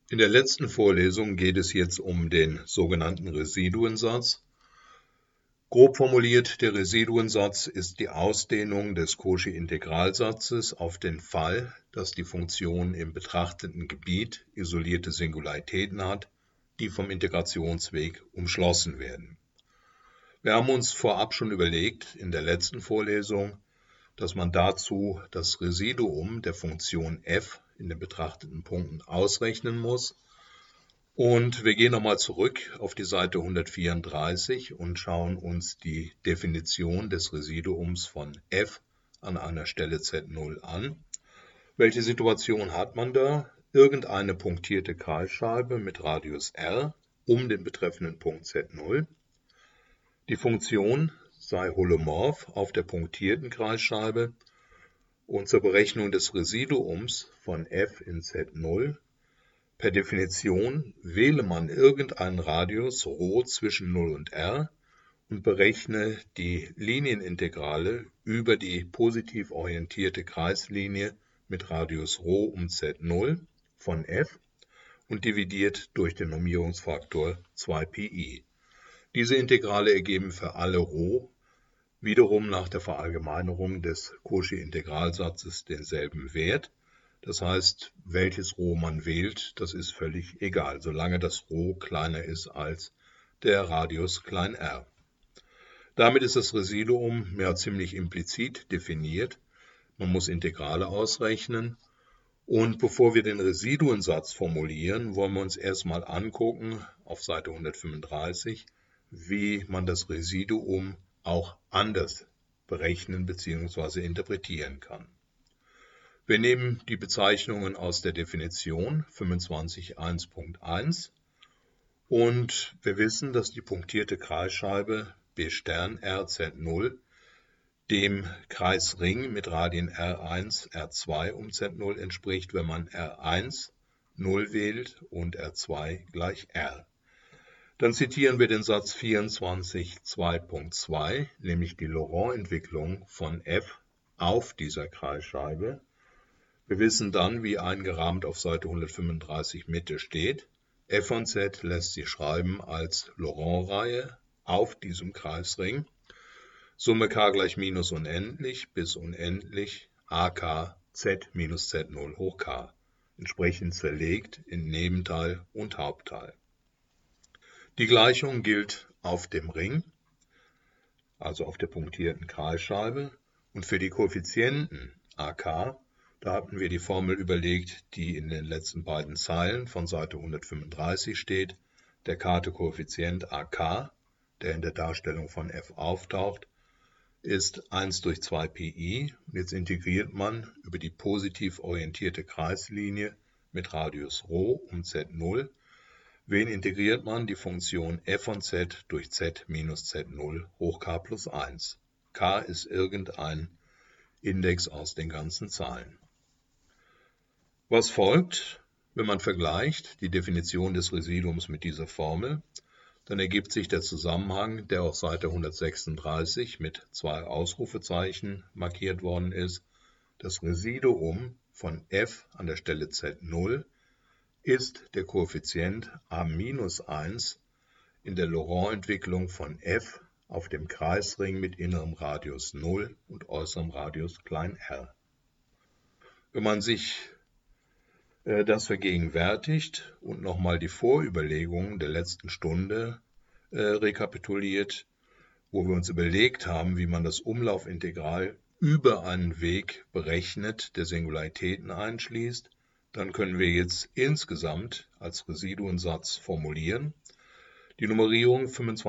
In der letzten Vorlesung geht es jetzt um den sogenannten Residuensatz. Grob formuliert, der Residuensatz ist die Ausdehnung des Cauchy-Integralsatzes auf den Fall, dass die Funktion im betrachteten Gebiet isolierte Singularitäten hat, die vom Integrationsweg umschlossen werden. Wir haben uns vorab schon überlegt, in der letzten Vorlesung, dass man dazu das Residuum der Funktion f in den betrachteten Punkten ausrechnen muss. Und wir gehen nochmal zurück auf die Seite 134 und schauen uns die Definition des Residuums von f an einer Stelle Z0 an. Welche Situation hat man da? Irgendeine punktierte Kreisscheibe mit Radius r um den betreffenden Punkt Z0. Die Funktion sei holomorph auf der punktierten Kreisscheibe und zur Berechnung des Residuums von f in Z0 per Definition wähle man irgendeinen Radius ρ zwischen 0 und r und berechne die Linienintegrale über die positiv orientierte Kreislinie mit Radius ρ um Z0 von f und dividiert durch den Normierungsfaktor 2πi. Diese Integrale ergeben für alle ρ wiederum nach der Verallgemeinerung des Cauchy-Integralsatzes denselben Wert. Das heißt, welches ρ man wählt, das ist völlig egal, solange das ρ kleiner ist als der Radius r. Damit ist das Residuum ziemlich implizit definiert. Man muss Integrale ausrechnen. Und bevor wir den Residuensatz formulieren, wollen wir uns erstmal angucken, auf Seite 135, wie man das Residuum auch anders berechnen bzw. interpretieren kann. Wir nehmen die Bezeichnungen aus der Definition 25.1.1 und wir wissen, dass die punktierte Kreisscheibe B' RZ0 dem Kreisring mit Radien R1, R2 um Z0 entspricht, wenn man R1 0 wählt und R2 gleich R. Dann zitieren wir den Satz 24.2.2, nämlich die Laurent-Entwicklung von f auf dieser Kreisscheibe. Wir wissen dann, wie eingerahmt auf Seite 135 Mitte steht, f von z lässt sich schreiben als Laurent-Reihe auf diesem Kreisring. Summe k gleich minus unendlich bis unendlich ak z minus z0 hoch k, entsprechend zerlegt in Nebenteil und Hauptteil. Die Gleichung gilt auf dem Ring, also auf der punktierten Kreisscheibe, und für die Koeffizienten ak, da hatten wir die Formel überlegt, die in den letzten beiden Zeilen von Seite 135 steht. Der k-te Koeffizient ak, der in der Darstellung von f auftaucht, ist 1 durch 2πi. Und jetzt integriert man über die positiv orientierte Kreislinie mit Radius ρ um Z0. Wen integriert man? Die Funktion f von z durch z minus z0 hoch k plus 1. K ist irgendein Index aus den ganzen Zahlen. Was folgt, wenn man vergleicht die Definition des Residuums mit dieser Formel? Dann ergibt sich der Zusammenhang, der auf Seite 136 mit 2 Ausrufezeichen markiert worden ist. Das Residuum von f an der Stelle Z0 ist der Koeffizient a-1 in der Laurent-Entwicklung von f auf dem Kreisring mit innerem Radius 0 und äußerem Radius r. Wenn man sich das vergegenwärtigt und nochmal die Vorüberlegungen der letzten Stunde rekapituliert, wo wir uns überlegt haben, wie man das Umlaufintegral über einen Weg berechnet, der Singularitäten einschließt, dann können wir jetzt insgesamt als Residuensatz formulieren. Die Nummerierung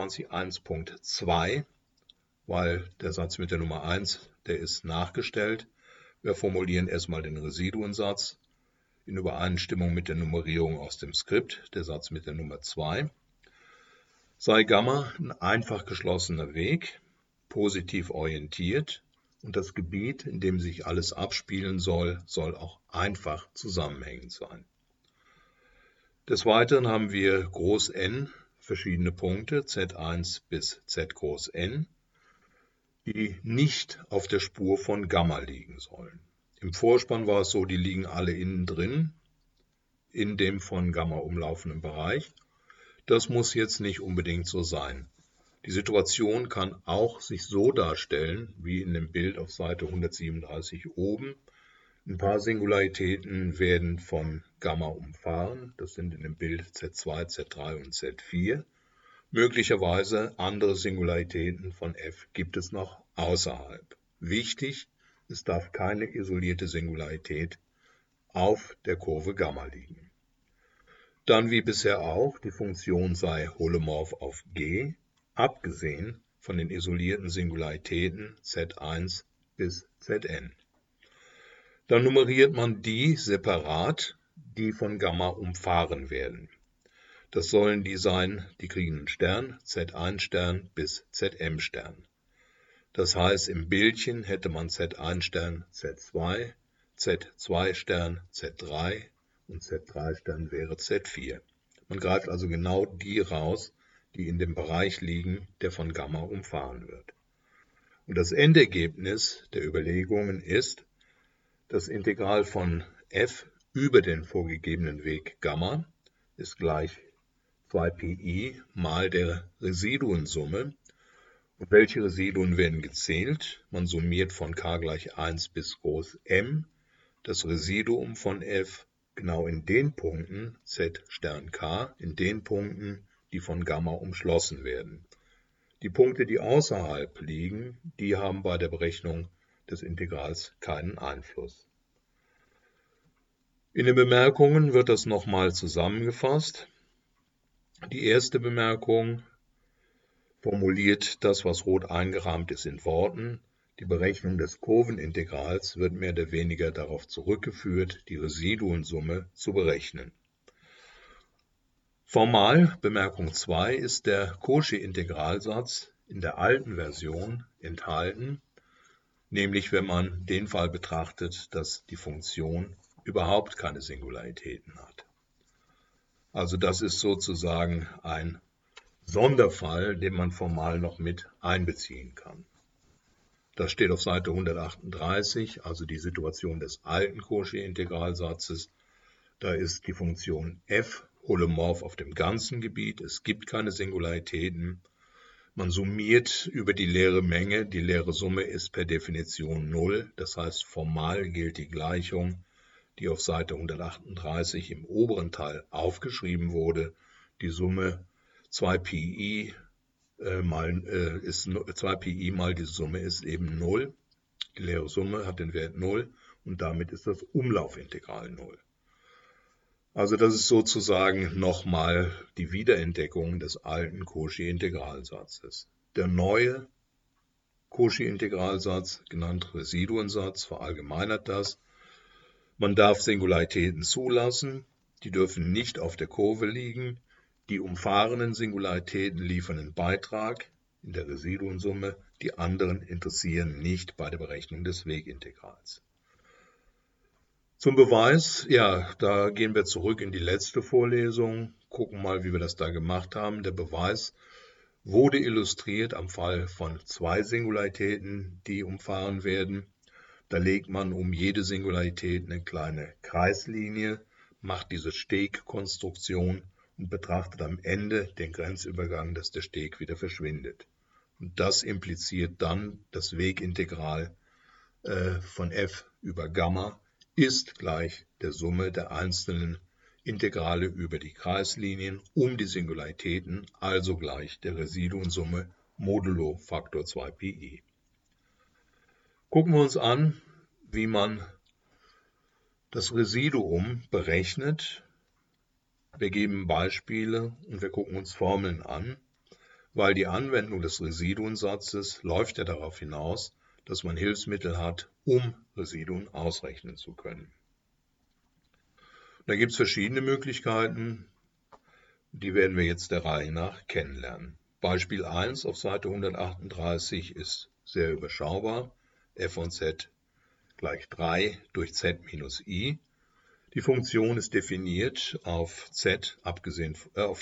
25.1.2, weil der Satz mit der Nummer 1, der ist nachgestellt. Wir formulieren erstmal den Residuensatz in Übereinstimmung mit der Nummerierung aus dem Skript, der Satz mit der Nummer 2. Sei Gamma ein einfach geschlossener Weg, positiv orientiert, und das Gebiet, in dem sich alles abspielen soll, soll auch einfach zusammenhängend sein. Des Weiteren haben wir Groß N, verschiedene Punkte, Z1 bis Z groß N, die nicht auf der Spur von Gamma liegen sollen. Im Vorspann war es so, die liegen alle innen drin, in dem von Gamma umlaufenden Bereich. Das muss jetzt nicht unbedingt so sein. Die Situation kann auch sich so darstellen, wie in dem Bild auf Seite 137 oben. Ein paar Singularitäten werden von Gamma umfahren. Das sind in dem Bild Z2, Z3 und Z4. Möglicherweise andere Singularitäten von f gibt es noch außerhalb. Wichtig, es darf keine isolierte Singularität auf der Kurve Gamma liegen. Dann wie bisher auch, die Funktion sei holomorph auf G, abgesehen von den isolierten Singularitäten Z1 bis Zn. Dann nummeriert man die separat, die von Gamma umfahren werden. Das sollen die sein, die kriegen einen Stern, Z1 Stern bis Zm Stern. Das heißt, im Bildchen hätte man Z1 Stern Z2, Z2 Stern Z3 und Z3 Stern wäre Z4. Man greift also genau die raus, die in dem Bereich liegen, der von Gamma umfahren wird. Und das Endergebnis der Überlegungen ist, das Integral von f über den vorgegebenen Weg Gamma ist gleich 2πi mal der Residuensumme. Und welche Residuen werden gezählt? Man summiert von k gleich 1 bis groß m das Residuum von f genau in den Punkten z Stern k, in den Punkten, die von Gamma umschlossen werden. Die Punkte, die außerhalb liegen, die haben bei der Berechnung des Integrals keinen Einfluss. In den Bemerkungen wird das nochmal zusammengefasst. Die erste Bemerkung formuliert das, was rot eingerahmt ist, in Worten. Die Berechnung des Kurvenintegrals wird mehr oder weniger darauf zurückgeführt, die Residuensumme zu berechnen. Formal, Bemerkung 2, ist der Cauchy-Integralsatz in der alten Version enthalten, nämlich wenn man den Fall betrachtet, dass die Funktion überhaupt keine Singularitäten hat. Also das ist sozusagen ein Sonderfall, den man formal noch mit einbeziehen kann. Das steht auf Seite 138, also die Situation des alten Cauchy-Integralsatzes. Da ist die Funktion f holomorph auf dem ganzen Gebiet. Es gibt keine Singularitäten. Man summiert über die leere Menge. Die leere Summe ist per Definition 0. Das heißt, formal gilt die Gleichung, die auf Seite 138 im oberen Teil aufgeschrieben wurde. Die Summe 2πi mal die Summe ist eben 0. Die leere Summe hat den Wert 0 und damit ist das Umlaufintegral 0. Also das ist sozusagen nochmal die Wiederentdeckung des alten Cauchy-Integralsatzes. Der neue Cauchy-Integralsatz, genannt Residuensatz, verallgemeinert das. Man darf Singularitäten zulassen, die dürfen nicht auf der Kurve liegen. Die umfahrenden Singularitäten liefern einen Beitrag in der Residuensumme, die anderen interessieren nicht bei der Berechnung des Wegintegrals. Zum Beweis, ja, da gehen wir zurück in die letzte Vorlesung, gucken mal, wie wir das da gemacht haben. Der Beweis wurde illustriert am Fall von zwei Singularitäten, die umfahren werden. Da legt man um jede Singularität eine kleine Kreislinie, macht diese Stegkonstruktion und betrachtet am Ende den Grenzübergang, dass der Steg wieder verschwindet. Und das impliziert dann das Wegintegral von f über Gamma ist gleich der Summe der einzelnen Integrale über die Kreislinien um die Singularitäten, also gleich der Residuensumme modulo Faktor 2πi. Gucken wir uns an, wie man das Residuum berechnet. Wir geben Beispiele und wir gucken uns Formeln an, weil die Anwendung des Residuensatzes läuft ja darauf hinaus, dass man Hilfsmittel hat, um Residuen ausrechnen zu können. Da gibt es verschiedene Möglichkeiten, die werden wir jetzt der Reihe nach kennenlernen. Beispiel 1 auf Seite 138 ist sehr überschaubar. f von z gleich 3 durch z minus i. Die Funktion ist definiert auf c abgesehen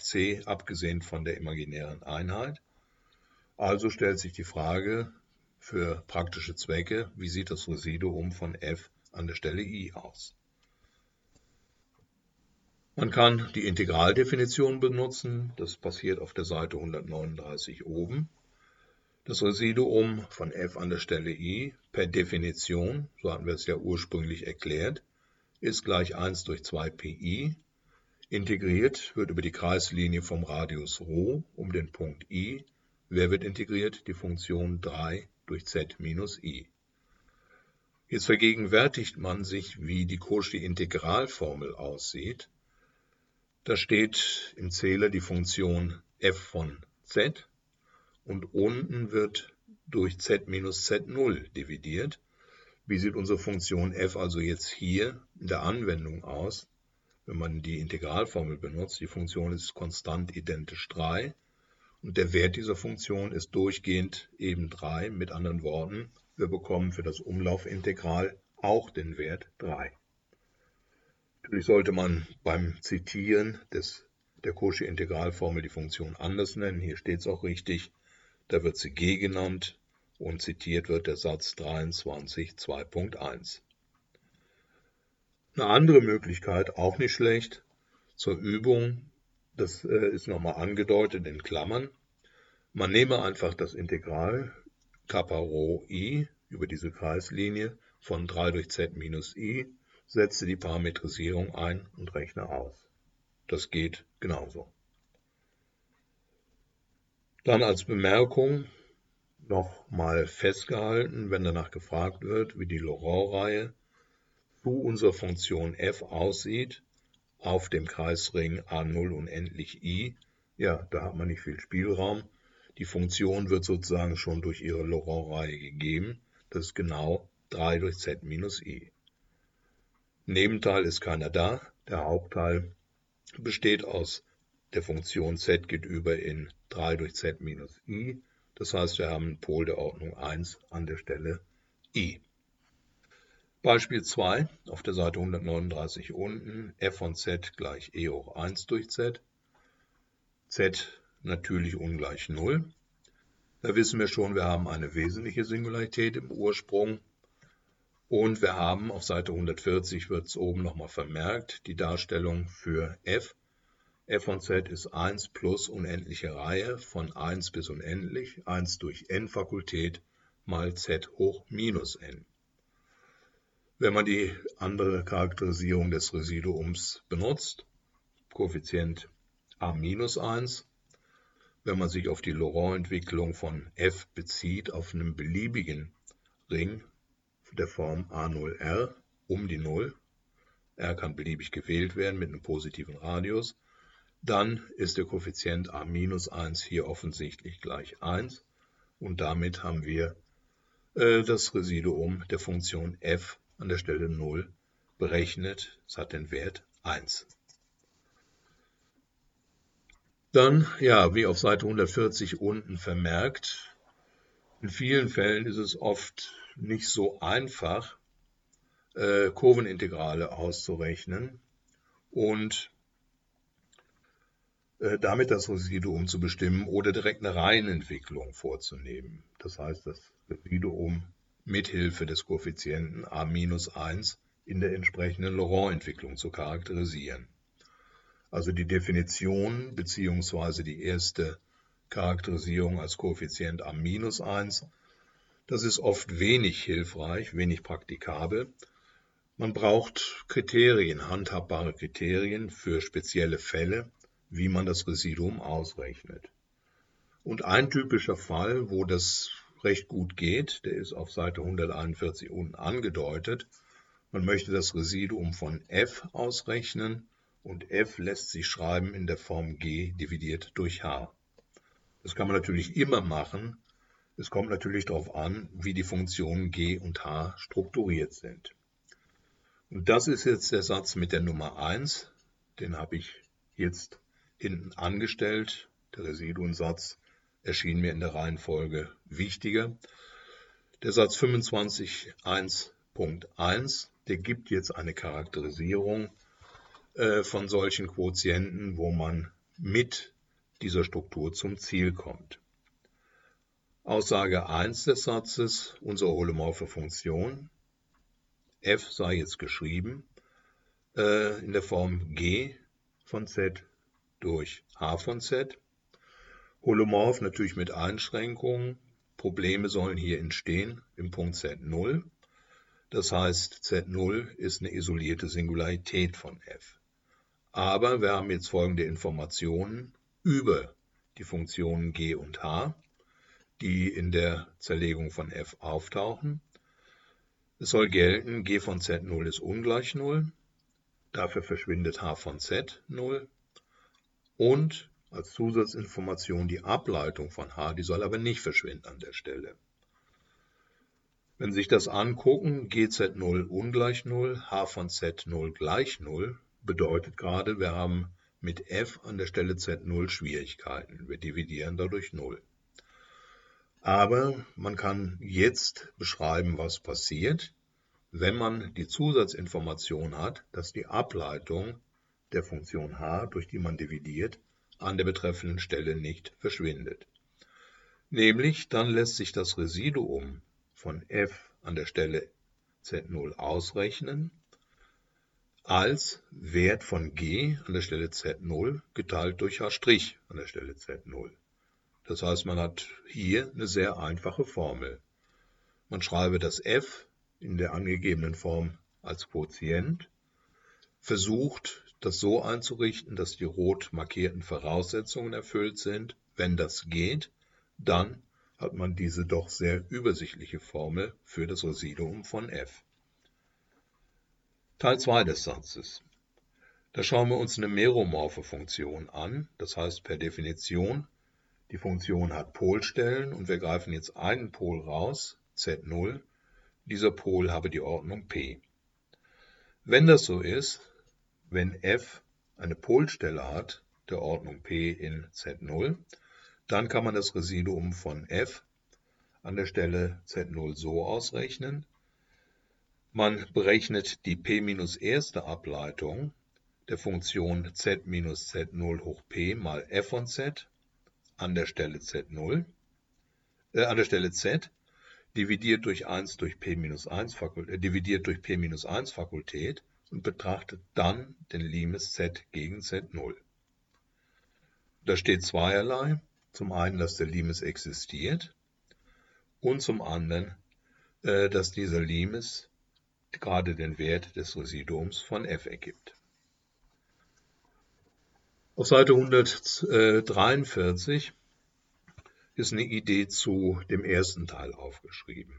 von der imaginären Einheit. Also stellt sich die Frage für praktische Zwecke, wie sieht das Residuum von f an der Stelle i aus? Man kann die Integraldefinition benutzen, das passiert auf der Seite 139 oben. Das Residuum von f an der Stelle i per Definition, so hatten wir es ja ursprünglich erklärt, ist gleich 1 durch 2 pi. Integriert wird über die Kreislinie vom Radius ρ um den Punkt i. Wer wird integriert? Die Funktion 3 durch z minus i. Jetzt vergegenwärtigt man sich, wie die Cauchy-Integralformel aussieht. Da steht im Zähler die Funktion f von z und unten wird durch z minus z0 dividiert. Wie sieht unsere Funktion f also jetzt hier in der Anwendung aus, wenn man die Integralformel benutzt? Die Funktion ist konstant identisch 3 und der Wert dieser Funktion ist durchgehend eben 3. Mit anderen Worten, wir bekommen für das Umlaufintegral auch den Wert 3. Natürlich sollte man beim Zitieren der Cauchy-Integralformel die Funktion anders nennen. Hier steht es auch richtig, da wird sie g genannt und zitiert wird der Satz 23 2.1. Eine andere Möglichkeit, auch nicht schlecht, zur Übung, das ist nochmal angedeutet in Klammern. Man nehme einfach das Integral Kappa Rho i über diese Kreislinie von 3 durch z minus i, setze die Parametrisierung ein und rechne aus. Das geht genauso. Dann als Bemerkung nochmal festgehalten, wenn danach gefragt wird, wie die Laurent-Reihe zu unserer Funktion f aussieht, auf dem Kreisring A0 unendlich i, ja, da hat man nicht viel Spielraum. Die Funktion wird sozusagen schon durch ihre Laurent-Reihe gegeben. Das ist genau 3 durch z minus i. Nebenteil ist keiner da. Der Hauptteil besteht aus der Funktion z geht über in 3 durch z minus i. Das heißt, wir haben einen Pol der Ordnung 1 an der Stelle i. Beispiel 2 auf der Seite 139 unten. f von z gleich e hoch 1 durch z. z natürlich ungleich 0. Da wissen wir schon, wir haben eine wesentliche Singularität im Ursprung. Und wir haben auf Seite 140, wird es oben nochmal vermerkt, die Darstellung für f. f von z ist 1 plus unendliche Reihe von 1 bis unendlich, 1 durch n Fakultät mal z hoch minus n. Wenn man die andere Charakterisierung des Residuums benutzt, Koeffizient a minus 1, wenn man sich auf die Laurent-Entwicklung von f bezieht, auf einem beliebigen Ring der Form A0R um die 0, R kann beliebig gewählt werden mit einem positiven Radius, dann ist der Koeffizient a minus 1 hier offensichtlich gleich 1 und damit haben wir das Residuum der Funktion f an der Stelle 0 berechnet. Es hat den Wert 1. Dann, ja, wie auf Seite 140 unten vermerkt, in vielen Fällen ist es oft nicht so einfach, Kurvenintegrale auszurechnen und damit das Residuum zu bestimmen oder direkt eine Reihenentwicklung vorzunehmen. Das heißt, das Residuum mithilfe des Koeffizienten a minus 1 in der entsprechenden Laurent-Entwicklung zu charakterisieren. Also die Definition bzw. die erste Charakterisierung als Koeffizient a minus 1, das ist oft wenig hilfreich, wenig praktikabel. Man braucht Kriterien, handhabbare Kriterien für spezielle Fälle, wie man das Residuum ausrechnet. Und ein typischer Fall, wo das recht gut geht, der ist auf Seite 141 unten angedeutet. Man möchte das Residuum von f ausrechnen und f lässt sich schreiben in der Form g dividiert durch h. Das kann man natürlich immer machen. Es kommt natürlich darauf an, wie die Funktionen g und h strukturiert sind. Und das ist jetzt der Satz mit der Nummer 1. Den habe ich jetzt hinten angestellt. Der Residuensatz erschien mir in der Reihenfolge wichtiger. Der Satz 25.1.1, der gibt jetzt eine Charakterisierung von solchen Quotienten, wo man mit dieser Struktur zum Ziel kommt. Aussage 1 des Satzes, unsere holomorphe Funktion, f sei jetzt geschrieben in der Form g von Z durch H von Z. Holomorph natürlich mit Einschränkungen. Probleme sollen hier entstehen im Punkt Z0. Das heißt, Z0 ist eine isolierte Singularität von f. Aber wir haben jetzt folgende Informationen über die Funktionen g und h, die in der Zerlegung von f auftauchen. Es soll gelten, g von Z0 ist ungleich 0, dafür verschwindet h von Z 0 und als Zusatzinformation die Ableitung von h, die soll aber nicht verschwinden an der Stelle. Wenn Sie sich das angucken, gz0 ungleich 0, h von z0 gleich 0, bedeutet gerade, wir haben mit f an der Stelle z0 Schwierigkeiten. Wir dividieren dadurch 0. Aber man kann jetzt beschreiben, was passiert, wenn man die Zusatzinformation hat, dass die Ableitung der Funktion h, durch die man dividiert, an der betreffenden Stelle nicht verschwindet. Nämlich dann lässt sich das Residuum von f an der Stelle z0 ausrechnen als Wert von g an der Stelle z0 geteilt durch h' an der Stelle z0. Das heißt, man hat hier eine sehr einfache Formel. Man schreibe das f in der angegebenen Form als Quotient, versucht das so einzurichten, dass die rot markierten Voraussetzungen erfüllt sind. Wenn das geht, dann hat man diese doch sehr übersichtliche Formel für das Residuum von f. Teil 2 des Satzes. Da schauen wir uns eine meromorphe Funktion an, das heißt per Definition, die Funktion hat Polstellen und wir greifen jetzt einen Pol raus, z0, dieser Pol habe die Ordnung p. Wenn das so ist, wenn f eine Polstelle hat, der Ordnung p in z0, dann kann man das Residuum von f an der Stelle z0 so ausrechnen. Man berechnet die p minus erste Ableitung der Funktion z minus z0 hoch p mal f von z an der Stelle z0, an der Stelle z, dividiert durch 1 durch p minus 1 Fakultät und betrachtet dann den Limes z gegen z0. Da steht zweierlei. Zum einen, dass der Limes existiert und zum anderen, dass dieser Limes gerade den Wert des Residuums von f ergibt. Auf Seite 143 ist eine Idee zu dem ersten Teil aufgeschrieben.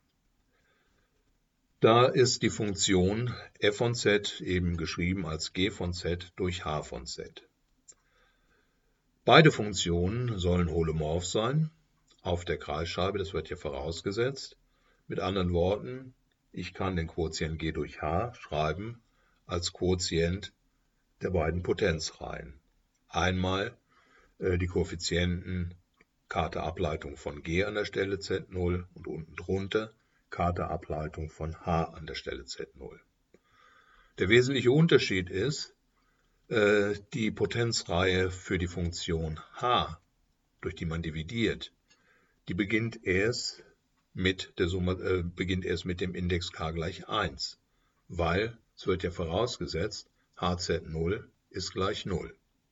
Da ist die Funktion f von z eben geschrieben als g von z durch h von z. Beide Funktionen sollen holomorph sein, auf der Kreisscheibe, das wird hier vorausgesetzt. Mit anderen Worten, ich kann den Quotient g durch h schreiben als Quotient der beiden Potenzreihen. Einmal die Koeffizienten Karte Ableitung von g an der Stelle z0 und unten drunter Karte Ableitung von h an der Stelle z0. Der wesentliche Unterschied ist, die Potenzreihe für die Funktion h, durch die man dividiert, die beginnt erst mit dem Index k gleich 1, weil es wird ja vorausgesetzt, hz0 ist gleich 0.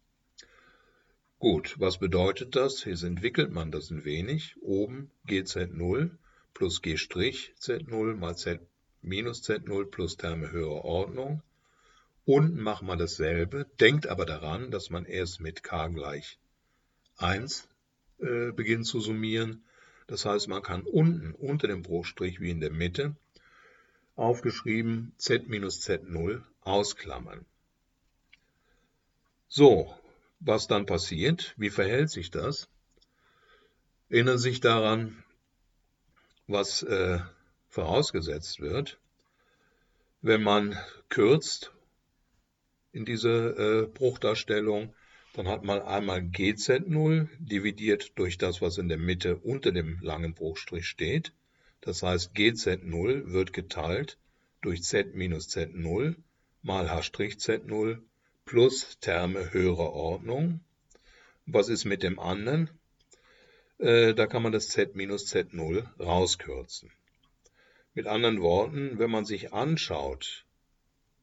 Gut, was bedeutet das? Jetzt entwickelt man das ein wenig. Oben gz0 plus g' z0 mal z minus z0 plus Terme höherer Ordnung. Unten macht man dasselbe, denkt aber daran, dass man erst mit k gleich 1 beginnt zu summieren. Das heißt, man kann unten unter dem Bruchstrich wie in der Mitte aufgeschrieben z minus z0 ausklammern. So, was dann passiert, wie verhält sich das? Erinnern Sie sich daran, was vorausgesetzt wird, wenn man kürzt in diese Bruchdarstellung, dann hat man einmal gz0 dividiert durch das, was in der Mitte unter dem langen Bruchstrich steht. Das heißt, gz0 wird geteilt durch z minus z0 mal h'z0 plus Terme höherer Ordnung. Was ist mit dem anderen? Da kann man das z minus z0 rauskürzen. Mit anderen Worten, wenn man sich anschaut,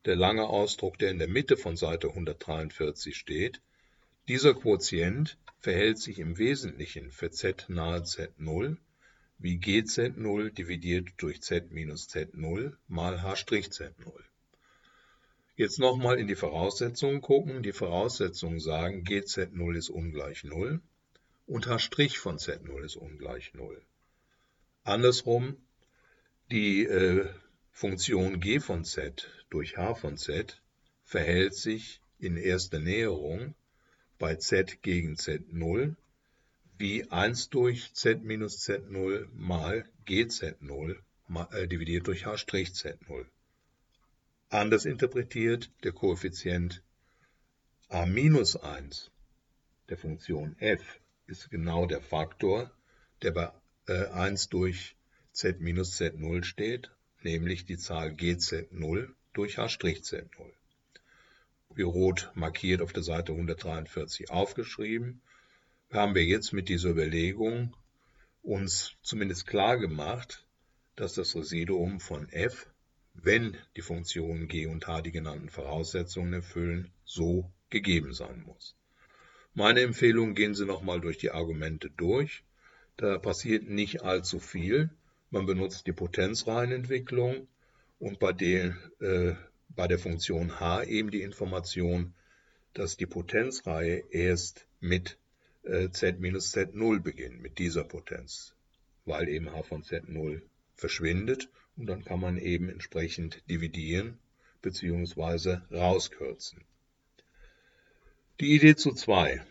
der lange Ausdruck, der in der Mitte von Seite 143 steht. Dieser Quotient verhält sich im Wesentlichen für z nahe z0 wie gz0 dividiert durch z minus z0 mal h'z0. Jetzt nochmal in die Voraussetzungen gucken. Die Voraussetzungen sagen, gz0 ist ungleich 0 und h' von z0 ist ungleich 0. Andersrum, die Funktion g von z durch h von z verhält sich in erster Näherung bei z gegen z0 wie 1 durch z minus z0 mal gz0 dividiert durch h'z0. Anders interpretiert, der Koeffizient a minus 1 der Funktion f ist genau der Faktor, der bei 1 durch z minus z0 steht, nämlich die Zahl gz0 durch h'z0. Wie rot markiert auf der Seite 143 aufgeschrieben, haben wir jetzt mit dieser Überlegung uns zumindest klar gemacht, dass das Residuum von f, wenn die Funktionen g und h die genannten Voraussetzungen erfüllen, so gegeben sein muss. Meine Empfehlung, gehen Sie nochmal durch die Argumente durch. Da passiert nicht allzu viel. Man benutzt die Potenzreihenentwicklung und bei der Funktion h eben die Information, dass die Potenzreihe erst mit z minus z0 beginnt, mit dieser Potenz, weil eben h von z0 verschwindet und dann kann man eben entsprechend dividieren bzw. rauskürzen. Die Idee zu 2.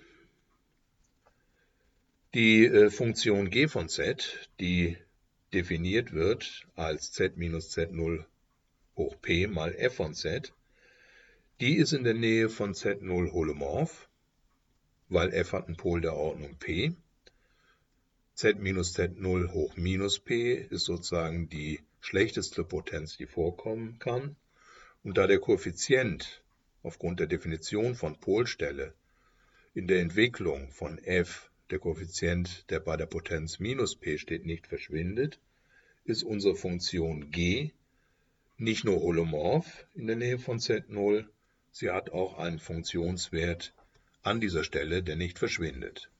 Die Funktion g von z, die definiert wird als z minus z0 hoch p mal f von z, die ist in der Nähe von z0 holomorph, weil f hat einen Pol der Ordnung p. z minus z0 hoch minus p ist sozusagen die schlechteste Potenz, die vorkommen kann. Und da der Koeffizient aufgrund der Definition von Polstelle in der Entwicklung von f, der Koeffizient, der bei der Potenz minus p steht, nicht verschwindet, ist unsere Funktion g nicht nur holomorph in der Nähe von z0, sie hat auch einen Funktionswert an dieser Stelle, der nicht verschwindet.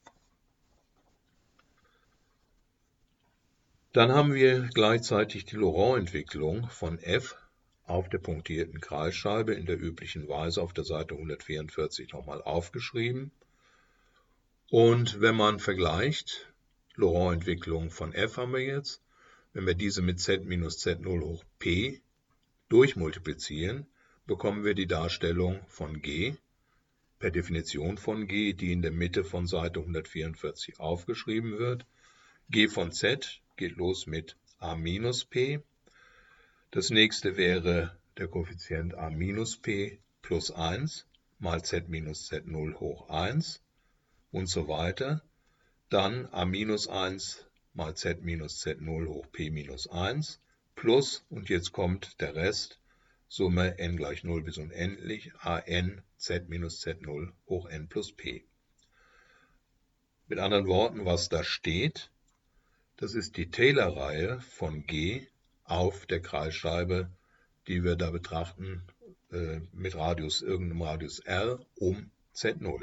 Dann haben wir gleichzeitig die Laurent-Entwicklung von f auf der punktierten Kreisscheibe in der üblichen Weise auf der Seite 144 nochmal aufgeschrieben. Und wenn man vergleicht, Laurent-Entwicklung von f haben wir jetzt, wenn wir diese mit z minus z0 hoch p durchmultiplizieren, bekommen wir die Darstellung von g, per Definition von g, die in der Mitte von Seite 144 aufgeschrieben wird. G von z geht los mit a minus p. Das nächste wäre der Koeffizient a minus p plus 1 mal z minus z0 hoch 1 und so weiter. Dann a minus 1 mal z minus z0 hoch p minus 1 plus, und jetzt kommt der Rest, Summe n gleich 0 bis unendlich, an z minus z0 hoch n plus p. Mit anderen Worten, was da steht, das ist die Taylor-Reihe von g auf der Kreisscheibe, die wir da betrachten, mit irgendeinem Radius r um z0.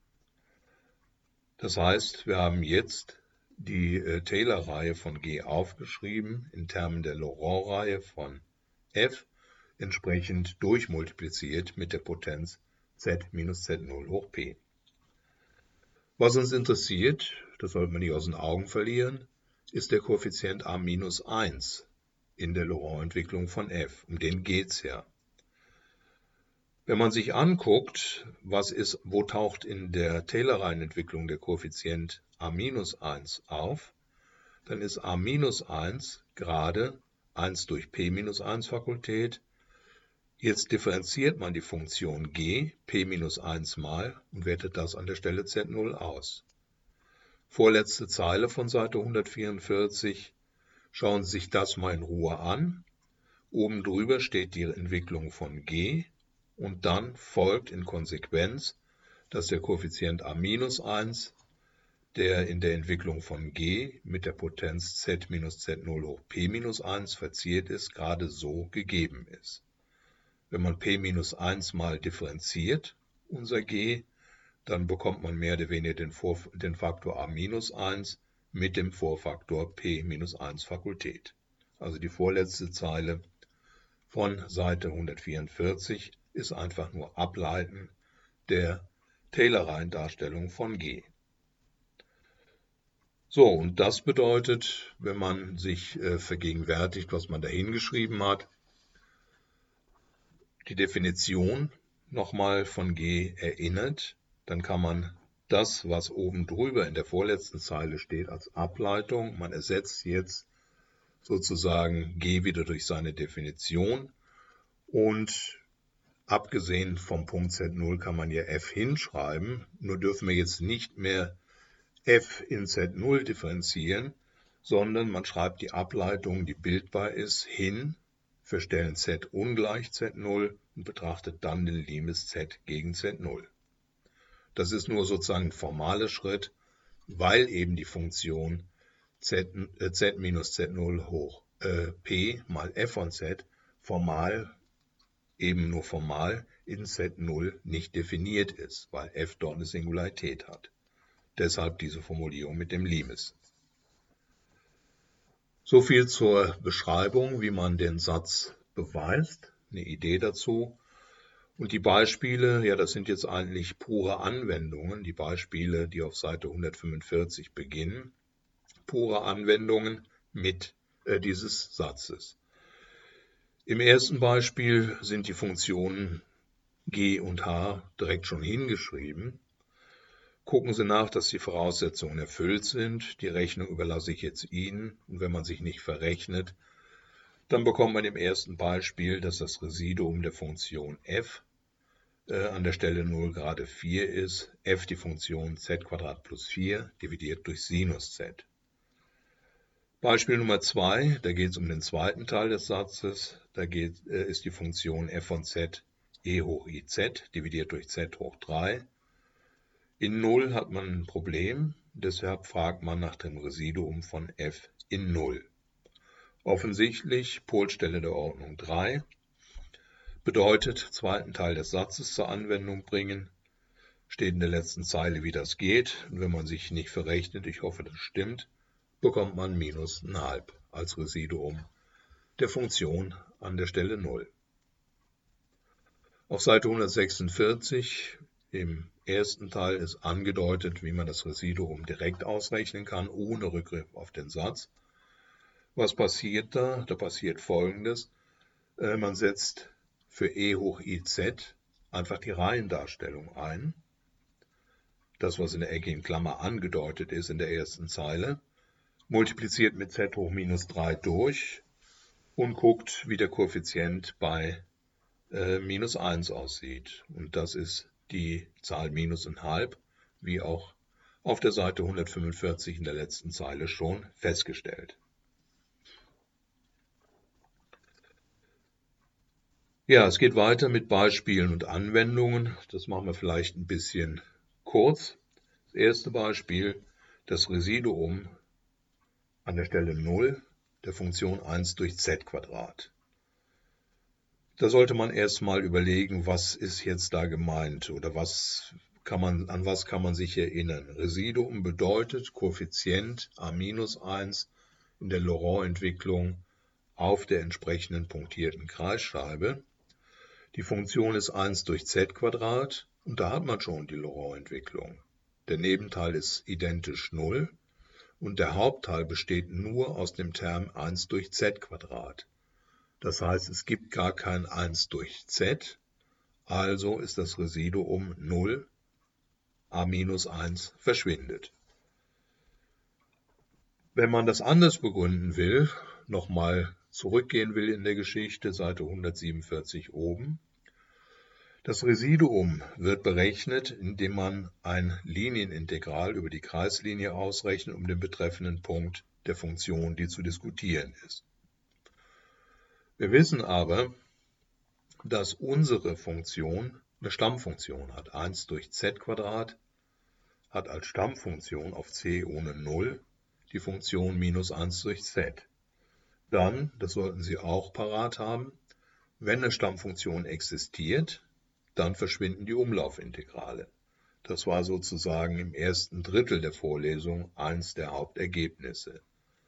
Das heißt, wir haben jetzt die Taylor-Reihe von g aufgeschrieben in Termen der Laurent-Reihe von f, entsprechend durchmultipliziert mit der Potenz z minus z0 hoch p. Was uns interessiert, das sollte man nicht aus den Augen verlieren, ist der Koeffizient a minus 1 in der Laurent-Entwicklung von f. Um den geht es ja. Wenn man sich anguckt, wo taucht in der Taylor-Reihenentwicklung der Koeffizient a minus 1 auf, dann ist a minus 1 gerade 1 durch p minus 1 Fakultät. Jetzt differenziert man die Funktion g p minus 1 mal und wertet das an der Stelle z0 aus. Vorletzte Zeile von Seite 144. Schauen Sie sich das mal in Ruhe an. Oben drüber steht die Entwicklung von g und dann folgt in Konsequenz, dass der Koeffizient a minus 1, der in der Entwicklung von g mit der Potenz z minus z0 hoch p minus 1 verziert ist, gerade so gegeben ist. Wenn man p minus 1 mal differenziert, unser g, dann bekommt man mehr oder weniger den Faktor a minus 1 mit dem Vorfaktor p minus 1 Fakultät. Also die vorletzte Zeile von Seite 144 ist einfach nur Ableiten der Taylor-Reihendarstellung von G. So, und das bedeutet, wenn man sich vergegenwärtigt, was man da hingeschrieben hat, die Definition nochmal von G erinnert, dann kann man das, was oben drüber in der vorletzten Zeile steht, als Ableitung, man ersetzt jetzt sozusagen G wieder durch seine Definition und abgesehen vom Punkt Z0 kann man ja f hinschreiben, nur dürfen wir jetzt nicht mehr f in Z0 differenzieren, sondern man schreibt die Ableitung, die bildbar ist, hin für Stellen Z ungleich Z0 und betrachtet dann den Limes Z gegen Z0. Das ist nur sozusagen ein formaler Schritt, weil eben die Funktion Z minus Z0 hoch P mal f von Z formal, eben nur formal in Z0 nicht definiert ist, weil f dort eine Singularität hat. Deshalb diese Formulierung mit dem Limes. So viel zur Beschreibung, wie man den Satz beweist, eine Idee dazu. Und die Beispiele, ja, das sind jetzt eigentlich pure Anwendungen, die Beispiele, die auf Seite 145 beginnen, pure Anwendungen mit dieses Satzes. Im ersten Beispiel sind die Funktionen g und h direkt schon hingeschrieben. Gucken Sie nach, dass die Voraussetzungen erfüllt sind. Die Rechnung überlasse ich jetzt Ihnen. Und wenn man sich nicht verrechnet, dann bekommt man im ersten Beispiel, dass das Residuum der Funktion f an der Stelle 0 gerade 4 ist. F die Funktion z² plus 4 dividiert durch Sinus z. Beispiel Nummer 2, da geht es um den zweiten Teil des Satzes. Da ist die Funktion f von z e hoch i z dividiert durch z hoch 3. In 0 hat man ein Problem, deshalb fragt man nach dem Residuum von f in 0. Offensichtlich Polstelle der Ordnung 3, bedeutet zweiten Teil des Satzes zur Anwendung bringen, steht in der letzten Zeile, wie das geht. Und wenn man sich nicht verrechnet, ich hoffe, das stimmt, bekommt man minus 1/2 als Residuum der Funktion an der Stelle 0. Auf Seite 146 im ersten Teil ist angedeutet, wie man das Residuum direkt ausrechnen kann, ohne Rückgriff auf den Satz. Was passiert da? Da passiert Folgendes. Man setzt für e hoch i z einfach die Reihendarstellung ein. Das, was in der eckigen Klammer angedeutet ist in der ersten Zeile, multipliziert mit z hoch minus 3 durch und guckt, wie der Koeffizient bei minus 1 aussieht. Und das ist die Zahl minus 1/2, wie auch auf der Seite 145 in der letzten Zeile schon festgestellt. Ja, es geht weiter mit Beispielen und Anwendungen. Das machen wir vielleicht ein bisschen kurz. Das erste Beispiel, das Residuum an der Stelle 0 der Funktion 1 durch z². Da sollte man erstmal überlegen, was ist jetzt da gemeint oder an was kann man sich erinnern. Residuum bedeutet Koeffizient a-1 in der Laurent-Entwicklung auf der entsprechenden punktierten Kreisscheibe. Die Funktion ist 1 durch z² und da hat man schon die Laurent-Entwicklung. Der Nebenteil ist identisch 0 und der Hauptteil besteht nur aus dem Term 1 durch z². Das heißt, es gibt gar kein 1 durch z, also ist das Residuum 0, a-1 verschwindet. Wenn man das anders begründen will, nochmal zurückgehen will in der Geschichte, Seite 147 oben, das Residuum wird berechnet, indem man ein Linienintegral über die Kreislinie ausrechnet, um den betreffenden Punkt der Funktion, die zu diskutieren ist. Wir wissen aber, dass unsere Funktion eine Stammfunktion hat. 1 durch z² hat als Stammfunktion auf c ohne 0 die Funktion minus 1 durch z. Dann, das sollten Sie auch parat haben, Wenn eine Stammfunktion existiert, dann verschwinden die Umlaufintegrale. Das war sozusagen im ersten Drittel der Vorlesung eins der Hauptergebnisse.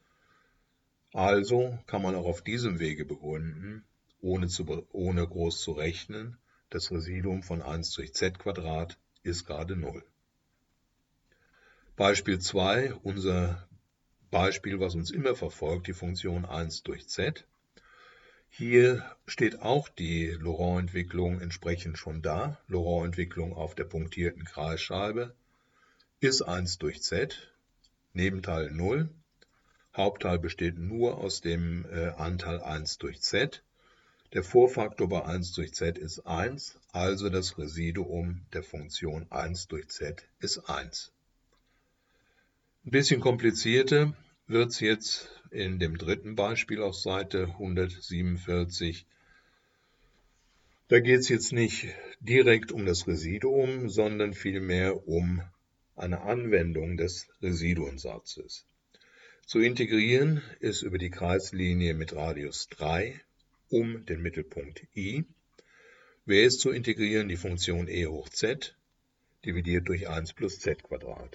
Also kann man auch auf diesem Wege begründen, ohne groß zu rechnen, das Residuum von 1 durch z² ist gerade 0. Beispiel 2, unser Beispiel, was uns immer verfolgt, die Funktion 1 durch z. Hier steht auch die Laurent-Entwicklung entsprechend schon da. Laurent-Entwicklung auf der punktierten Kreisscheibe ist 1 durch z, Nebenteil 0. Hauptteil besteht nur aus dem Anteil 1 durch z. Der Vorfaktor bei 1 durch z ist 1, also das Residuum der Funktion 1 durch z ist 1. Ein bisschen komplizierter wird es jetzt in dem dritten Beispiel auf Seite 147. Da geht es jetzt nicht direkt um das Residuum, sondern vielmehr um eine Anwendung des Residuensatzes. Zu integrieren ist über die Kreislinie mit Radius 3 um den Mittelpunkt I. Wer ist zu integrieren? Die Funktion e hoch z dividiert durch 1 plus z².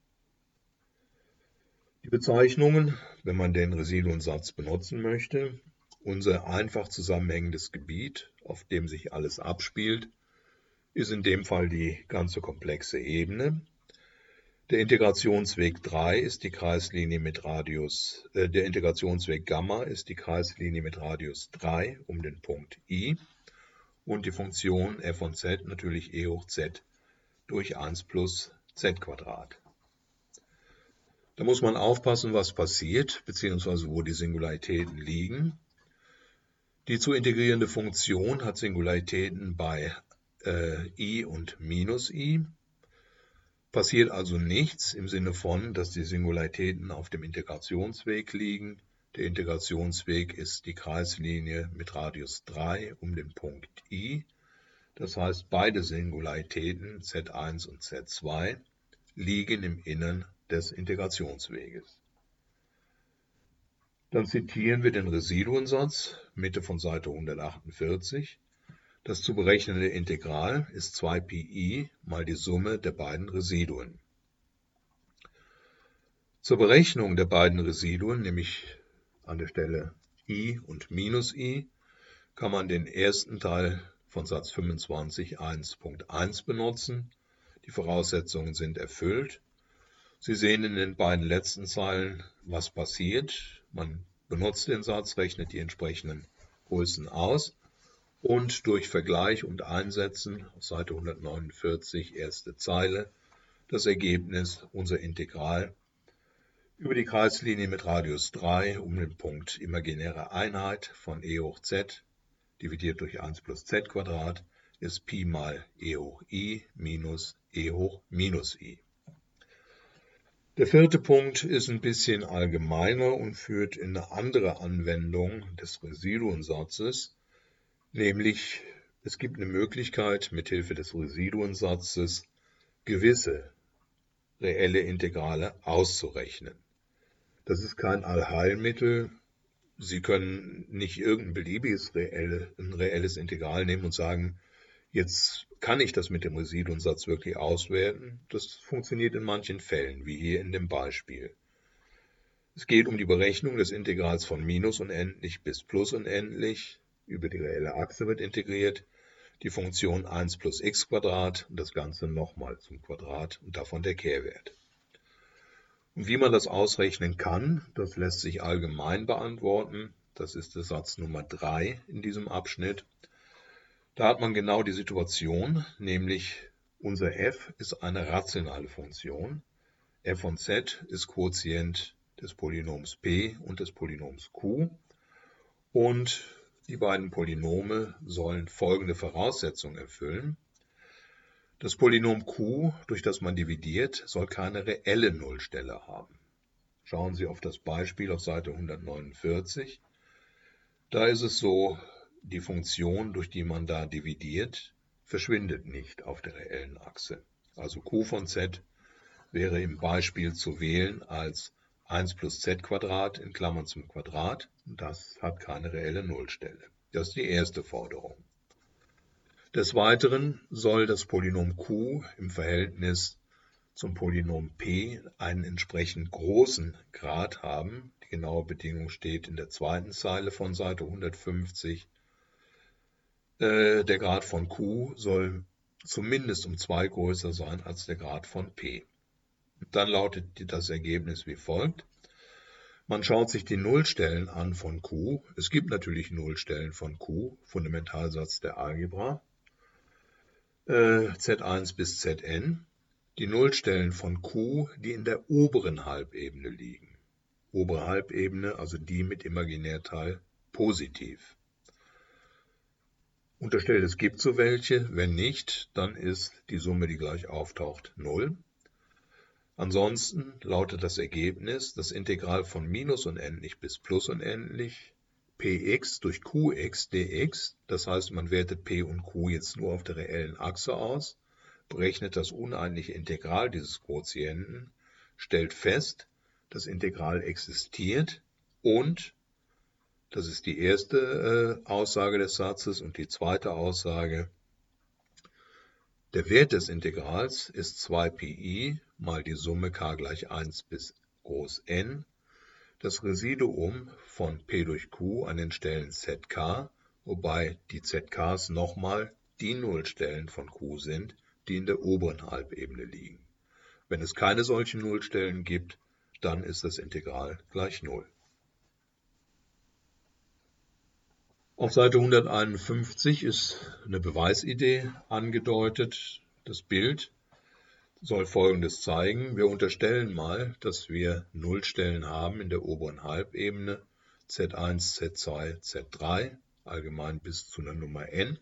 Die Bezeichnungen, wenn man den Residuensatz benutzen möchte, unser einfach zusammenhängendes Gebiet, auf dem sich alles abspielt, ist in dem Fall die ganze komplexe Ebene. Der Integrationsweg 3 ist die Kreislinie mit Radius, der Integrationsweg Gamma ist die Kreislinie mit Radius 3 um den Punkt I und die Funktion f von z natürlich e hoch z durch 1 plus z². Da muss man aufpassen, was passiert, beziehungsweise wo die Singularitäten liegen. Die zu integrierende Funktion hat Singularitäten bei i und minus i. Passiert also nichts im Sinne von, dass die Singularitäten auf dem Integrationsweg liegen. Der Integrationsweg ist die Kreislinie mit Radius 3 um den Punkt I. Das heißt, beide Singularitäten z1 und z2 liegen im Innern des Integrationsweges. Dann zitieren wir den Residuensatz, Mitte von Seite 148. Das zu berechnende Integral ist 2πi mal die Summe der beiden Residuen. Zur Berechnung der beiden Residuen, nämlich an der Stelle i und minus i, kann man den ersten Teil von Satz 25 1.1 benutzen. Die Voraussetzungen sind erfüllt. Sie sehen in den beiden letzten Zeilen, was passiert. Man benutzt den Satz, rechnet die entsprechenden Größen aus und durch Vergleich und Einsetzen auf Seite 149, erste Zeile, das Ergebnis, unser Integral über die Kreislinie mit Radius 3 um den Punkt imaginäre Einheit von e hoch z dividiert durch 1 plus z² ist Pi mal e hoch I minus e hoch minus I. Der vierte Punkt ist ein bisschen allgemeiner und führt in eine andere Anwendung des Residuensatzes, nämlich es gibt eine Möglichkeit, mithilfe des Residuensatzes gewisse reelle Integrale auszurechnen. Das ist kein Allheilmittel. Sie können nicht irgendein beliebiges reelles Integral nehmen und sagen, jetzt kann ich das mit dem Residuensatz wirklich auswerten. Das funktioniert in manchen Fällen, wie hier in dem Beispiel. Es geht um die Berechnung des Integrals von minus unendlich bis plus unendlich. Über die reelle Achse wird integriert. Die Funktion 1 plus x² und das Ganze nochmal zum Quadrat und davon der Kehrwert. Und wie man das ausrechnen kann, das lässt sich allgemein beantworten. Das ist der Satz Nummer 3 in diesem Abschnitt. Da hat man genau die Situation, nämlich unser f ist eine rationale Funktion. f von z ist Quotient des Polynoms p und des Polynoms q. Und die beiden Polynome sollen folgende Voraussetzungen erfüllen. Das Polynom q, durch das man dividiert, soll keine reelle Nullstelle haben. Schauen Sie auf das Beispiel auf Seite 149. Da ist es so, die Funktion, durch die man da dividiert, verschwindet nicht auf der reellen Achse. Also q von z wäre im Beispiel zu wählen als 1 plus z² in Klammern zum Quadrat. Das hat keine reelle Nullstelle. Das ist die erste Forderung. Des Weiteren soll das Polynom q im Verhältnis zum Polynom p einen entsprechend großen Grad haben. Die genaue Bedingung steht in der zweiten Zeile von Seite 150. Der Grad von q soll zumindest um 2 größer sein als der Grad von p. Dann lautet das Ergebnis wie folgt. Man schaut sich die Nullstellen an von q. Es gibt natürlich Nullstellen von q, Fundamentalsatz der Algebra, Z1 bis Zn. Die Nullstellen von q, die in der oberen Halbebene liegen. Obere Halbebene, also die mit Imaginärteil, positiv. Unterstellt, es gibt so welche. Wenn nicht, dann ist die Summe, die gleich auftaucht, 0. Ansonsten lautet das Ergebnis, das Integral von minus unendlich bis plus unendlich, px durch qx dx, das heißt, man wertet p und q jetzt nur auf der reellen Achse aus, berechnet das uneinliche Integral dieses Quotienten, stellt fest, das Integral existiert und, das ist die erste Aussage des Satzes, und die zweite Aussage, der Wert des Integrals ist 2πi mal die Summe k gleich 1 bis groß n, das Residuum von p durch q an den Stellen zk, wobei die zk's nochmal die Nullstellen von q sind, die in der oberen Halbebene liegen. Wenn es keine solchen Nullstellen gibt, dann ist das Integral gleich 0. Auf Seite 151 ist eine Beweisidee angedeutet. Das Bild soll Folgendes zeigen. Wir unterstellen mal, dass wir Nullstellen haben in der oberen Halbebene, Z1, Z2, Z3, allgemein bis zu einer Nummer n.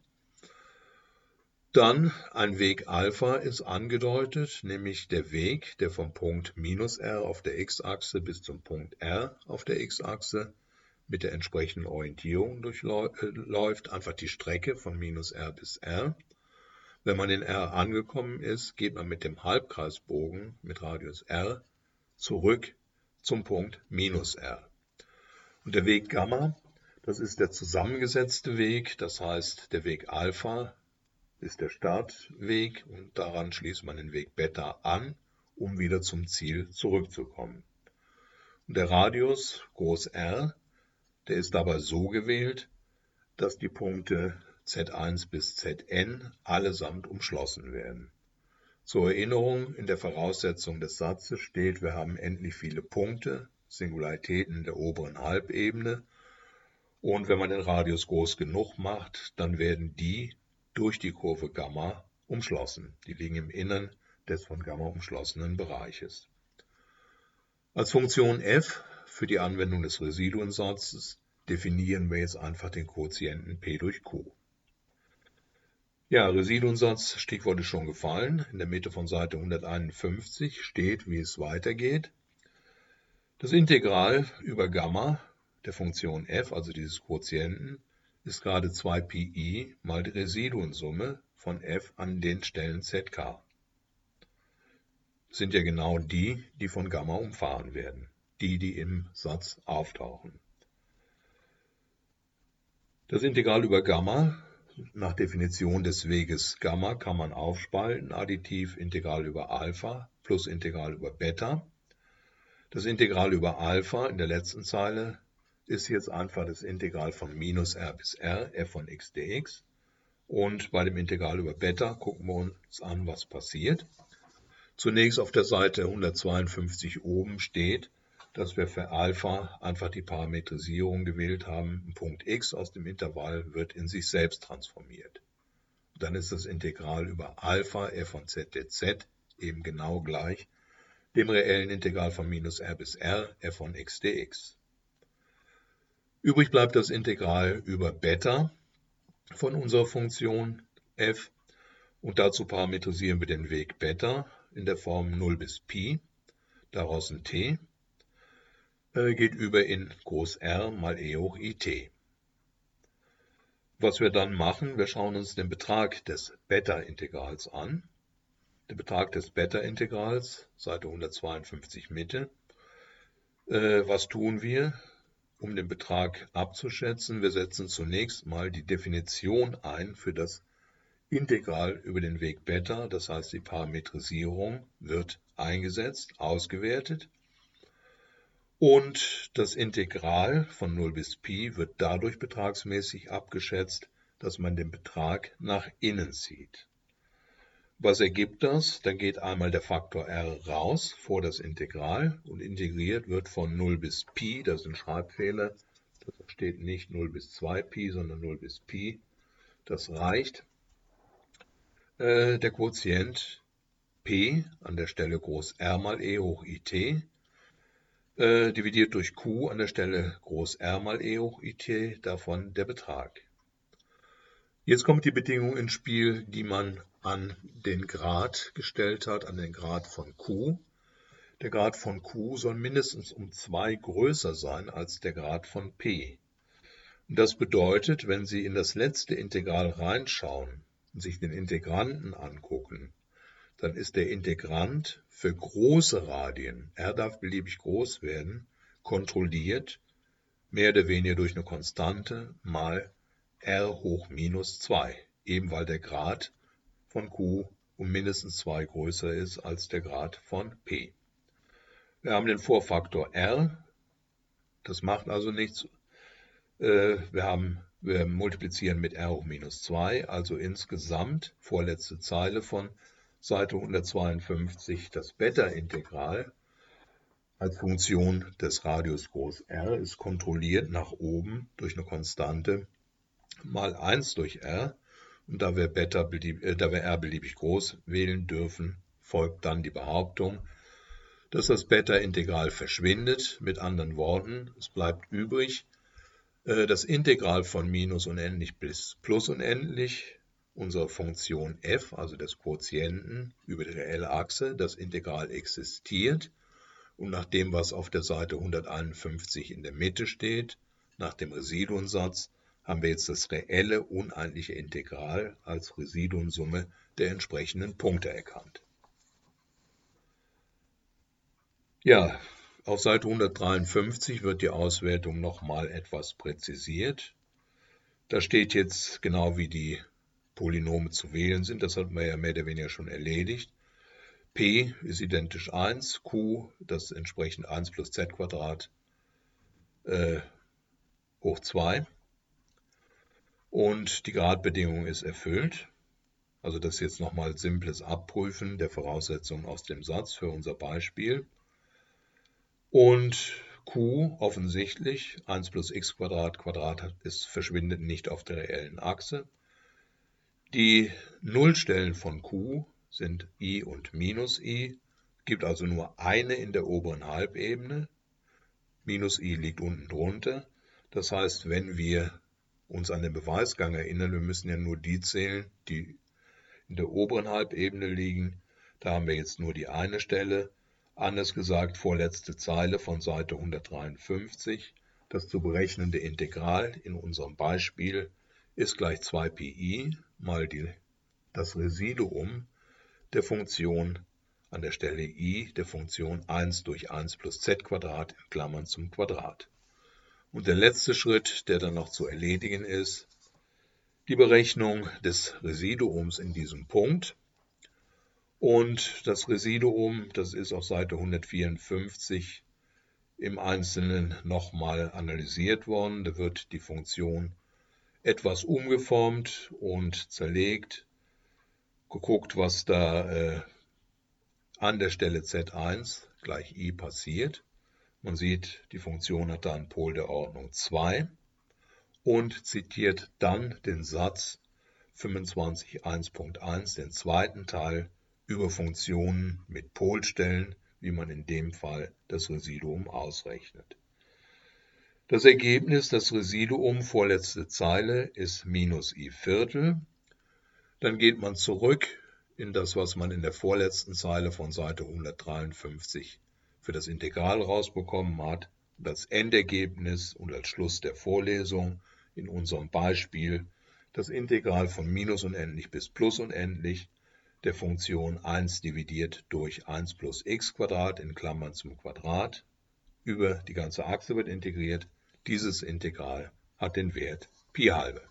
Dann ein Weg Alpha ist angedeutet, nämlich der Weg, der vom Punkt minus r auf der x-Achse bis zum Punkt r auf der x-Achse mit der entsprechenden Orientierung durchläuft, einfach die Strecke von minus r bis r. Wenn man in r angekommen ist, geht man mit dem Halbkreisbogen mit Radius r zurück zum Punkt minus r. Und der Weg Gamma, das ist der zusammengesetzte Weg, das heißt, der Weg Alpha ist der Startweg und daran schließt man den Weg Beta an, um wieder zum Ziel zurückzukommen. Und der Radius groß R, der ist dabei so gewählt, dass die Punkte Z1 bis Zn allesamt umschlossen werden. Zur Erinnerung, in der Voraussetzung des Satzes steht, wir haben endlich viele Punkte, Singularitäten in der oberen Halbebene, und wenn man den Radius groß genug macht, dann werden die durch die Kurve Gamma umschlossen. Die liegen im Innern des von Gamma umschlossenen Bereiches. Als Funktion f für die Anwendung des Residuensatzes definieren wir jetzt einfach den Quotienten p durch q. Ja, Residuensatz, Stichwort ist schon gefallen. In der Mitte von Seite 151 steht, wie es weitergeht. Das Integral über Gamma der Funktion f, also dieses Quotienten, ist gerade 2πi mal die Residuensumme von f an den Stellen zk. Das sind ja genau die, die von Gamma umfahren werden, die im Satz auftauchen. Das Integral über Gamma, nach Definition des Weges Gamma, kann man aufspalten, additiv Integral über Alpha plus Integral über Beta. Das Integral über Alpha in der letzten Zeile ist jetzt einfach das Integral von minus r bis r, f von x dx. Und bei dem Integral über Beta gucken wir uns an, was passiert. Zunächst auf der Seite 152 oben steht, dass wir für Alpha einfach die Parametrisierung gewählt haben. Ein Punkt x aus dem Intervall wird in sich selbst transformiert. Dann ist das Integral über Alpha f von z dz eben genau gleich dem reellen Integral von minus r bis r, f von x dx. Übrig bleibt das Integral über Beta von unserer Funktion f und dazu parametrisieren wir den Weg Beta in der Form 0 bis Pi, daraus ein t, geht über in groß R mal e hoch it. Was wir dann machen, wir schauen uns den Betrag des Beta-Integrals an. Der Betrag des Beta-Integrals, Seite 152 Mitte. Was tun wir? um den Betrag abzuschätzen, wir setzen zunächst mal die Definition ein für das Integral über den Weg Beta, das heißt die Parametrisierung wird eingesetzt, ausgewertet und das Integral von 0 bis Pi wird dadurch betragsmäßig abgeschätzt, dass man den Betrag nach innen zieht. Was ergibt das? Da geht einmal der Faktor r raus vor das Integral und integriert wird von 0 bis Pi, das ist ein Schreibfehler, da steht nicht 0 bis 2 Pi, sondern 0 bis Pi, das reicht. Der Quotient P an der Stelle groß R mal E hoch IT, dividiert durch Q an der Stelle groß R mal E hoch IT, davon der Betrag. Jetzt kommt die Bedingung ins Spiel, die man an den Grad gestellt hat, an den Grad von Q. Der Grad von Q soll mindestens um 2 größer sein als der Grad von P. Und das bedeutet, wenn Sie in das letzte Integral reinschauen und sich den Integranten angucken, dann ist der Integrand für große Radien, r darf beliebig groß werden, kontrolliert, mehr oder weniger durch eine Konstante mal r hoch minus 2, eben weil der Grad von Q um mindestens 2 größer ist als der Grad von P. Wir haben den Vorfaktor r, das macht also nichts. Wir multiplizieren mit r hoch minus 2, also insgesamt, vorletzte Zeile von Seite 152, das Beta-Integral als Funktion des Radius groß R ist kontrolliert nach oben durch eine Konstante mal 1 durch r. Und da wir r beliebig groß wählen dürfen, folgt dann die Behauptung, dass das Beta-Integral verschwindet. Mit anderen Worten, es bleibt übrig das Integral von minus unendlich bis plus unendlich unserer Funktion f, also des Quotienten über die reelle Achse. Das Integral existiert und nach dem, was auf der Seite 151 in der Mitte steht, nach dem Residuensatz, haben wir jetzt das reelle unendliche Integral als Residuensumme der entsprechenden Punkte erkannt. Ja, auf Seite 153 wird die Auswertung nochmal etwas präzisiert. Da steht jetzt genau, wie die Polynome zu wählen sind. Das hatten wir ja mehr oder weniger schon erledigt. P ist identisch 1, Q, das entsprechend 1 plus z Quadrat hoch 2. Und die Gradbedingung ist erfüllt. Also das ist jetzt nochmal simples Abprüfen der Voraussetzungen aus dem Satz für unser Beispiel. Und Q offensichtlich, 1 plus x Quadrat verschwindet nicht auf der reellen Achse. Die Nullstellen von Q sind i und minus i, gibt also nur eine in der oberen Halbebene. Minus i liegt unten drunter. Das heißt, wenn wir uns an den Beweisgang erinnern, wir müssen ja nur die zählen, die in der oberen Halbebene liegen. Da haben wir jetzt nur die eine Stelle. Anders gesagt, vorletzte Zeile von Seite 153. Das zu berechnende Integral in unserem Beispiel ist gleich 2pi mal das Residuum der Funktion an der Stelle i der Funktion 1 durch 1 plus z Quadrat in Klammern zum Quadrat. Und der letzte Schritt, der dann noch zu erledigen ist, die Berechnung des Residuums in diesem Punkt. Und das Residuum, das ist auf Seite 154 im Einzelnen nochmal analysiert worden. Da wird die Funktion etwas umgeformt und zerlegt, geguckt, was da an der Stelle z1 gleich i passiert. Man sieht, die Funktion hat da einen Pol der Ordnung 2 und zitiert dann den Satz 25.1.1, den zweiten Teil, über Funktionen mit Polstellen, wie man in dem Fall das Residuum ausrechnet. Das Ergebnis, das Residuum, vorletzte Zeile, ist minus i Viertel. Dann geht man zurück in das, was man in der vorletzten Zeile von Seite 153 für das Integral rausbekommen hat. Und als Endergebnis und als Schluss der Vorlesung in unserem Beispiel das Integral von minus unendlich bis plus unendlich der Funktion 1 dividiert durch 1 plus x Quadrat in Klammern zum Quadrat über die ganze Achse wird integriert, Dieses Integral hat den Wert π halbe.